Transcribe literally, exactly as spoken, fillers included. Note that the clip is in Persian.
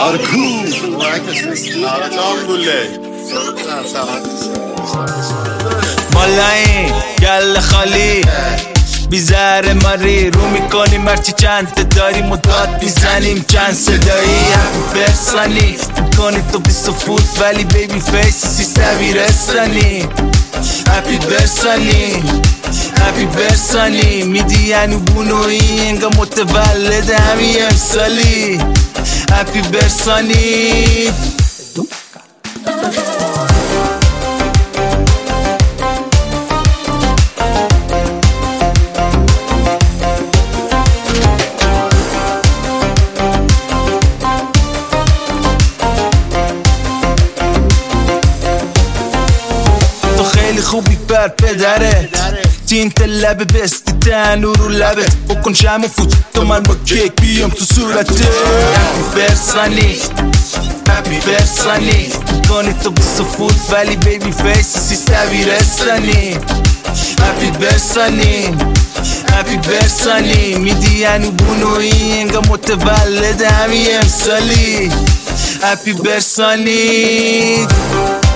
آرکو آرکو مالایی گل خالی بیزاره ماری رو میکنیم هرچی چند داریم و داد بیزنیم چند صدایی هپی برسانی میکنی تو بیست فوت ولی بیبی فیس سیستوی رسانی هپی برسانی هپی برسانی میدی یعنی بونوی انگا متولد همین امسالی هپی برسانی خیلی خوبی بر پدرت تینت لبه بستی تنو رو لبت بکن شم و فوت تو من با کیک بیام تو صورتت هپی برسانی هپی برسانی کنی تو بیست فوت ولی بیبی فیس سیستوی رسانی هپی برسانی هپی برسانی میدی یعنی بونوی انگا متولد همین امسالی هپی برسانی